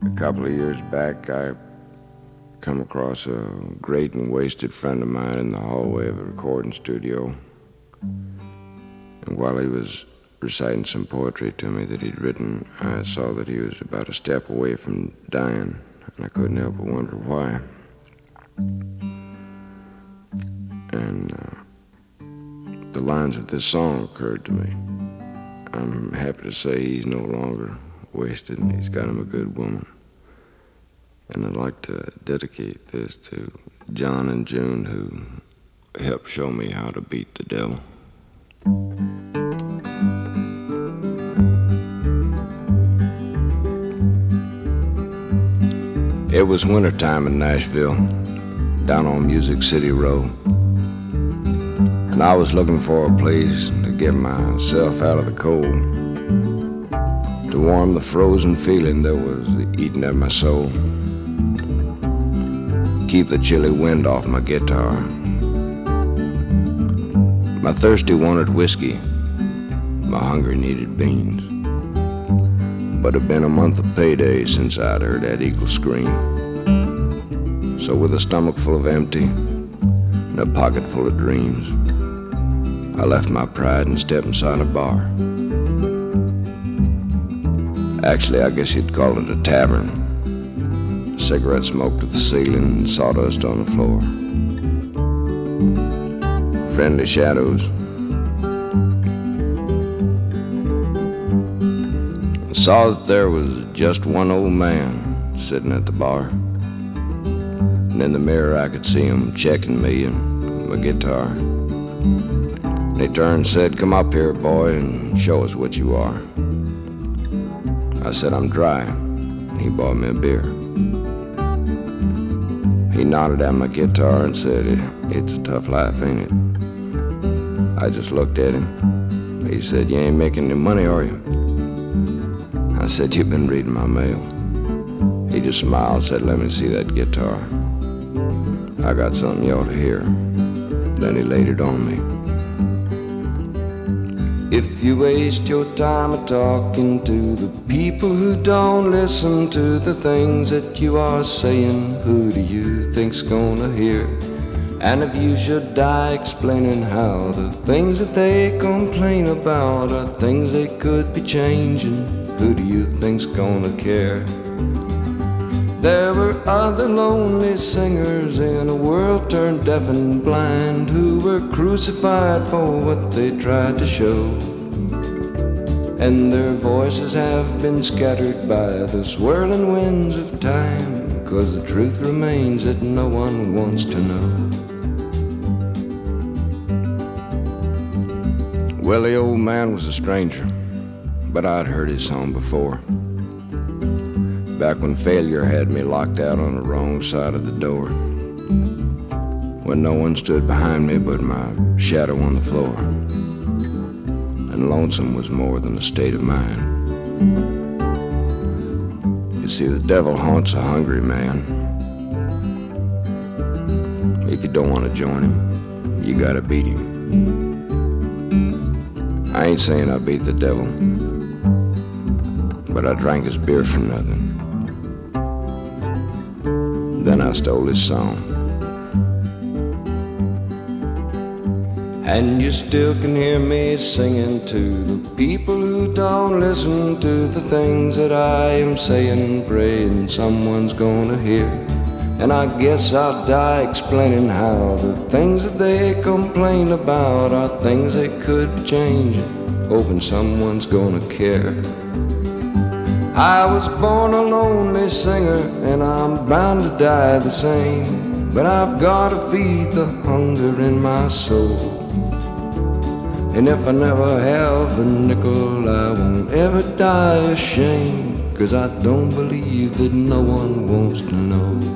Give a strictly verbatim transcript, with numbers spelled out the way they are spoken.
A couple of years back, I come across a great and wasted friend of mine in the hallway of a recording studio. And while he was reciting some poetry to me that he'd written, I saw that he was about a step away from dying, and I couldn't help but wonder why. And uh, the lines of this song occurred to me. I'm happy to say he's no longer wasted, and he's got him a good woman. And I'd like to dedicate this to John and June, who helped show me how to beat the devil. It was wintertime in Nashville, down on Music City Road. And I was looking for a place to get myself out of the cold, to warm the frozen feeling that was eating at my soul, keep the chilly wind off my guitar. My thirsty wanted whiskey, my hungry needed beans. But it'd been a month of payday since I'd heard that eagle scream. So with a stomach full of empty and a pocket full of dreams, I left my pride and stepped inside a bar. Actually, I guess you'd call it a tavern. Cigarette smoke to the ceiling and sawdust on the floor. Friendly shadows. I saw that there was just one old man sitting at the bar. And in the mirror I could see him checking me and my guitar. And he turned and said, "Come up here, boy, and show us what you are." I said, "I'm dry," and he bought me a beer. He nodded at my guitar and said, "It's a tough life, ain't it?" I just looked at him. He said, "You ain't making any money, are you?" I said, "You've been reading my mail." He just smiled and said, "Let me see that guitar. I got something you ought to hear." Then he laid it on me. If you waste your time a talking to the people who don't listen to the things that you are saying, who do you think's gonna hear? And if you should die explaining how the things that they complain about are things they could be changing, who do you think's gonna care? There were other lonely singers in a world turned deaf and blind, who were crucified for what they tried to show. And their voices have been scattered by the swirling winds of time, 'cause the truth remains that no one wants to know. Well, the old man was a stranger, but I'd heard his song before, back when failure had me locked out on the wrong side of the door, when no one stood behind me but my shadow on the floor, and lonesome was more than a state of mind. You see, the devil haunts a hungry man. If you don't want to join him, you gotta beat him. I ain't saying I beat the devil, but I drank his beer for nothing. Then I stole his song. And you still can hear me singing to the people who don't listen to the things that I am saying, praying someone's gonna hear. And I guess I'll die explaining how the things that they complain about are things they could be changing, hoping someone's gonna care. I was born a lonely singer, and I'm bound to die the same, but I've got to feed the hunger in my soul. And if I never have a nickel, I won't ever die ashamed, 'cause I don't believe that no one wants to know.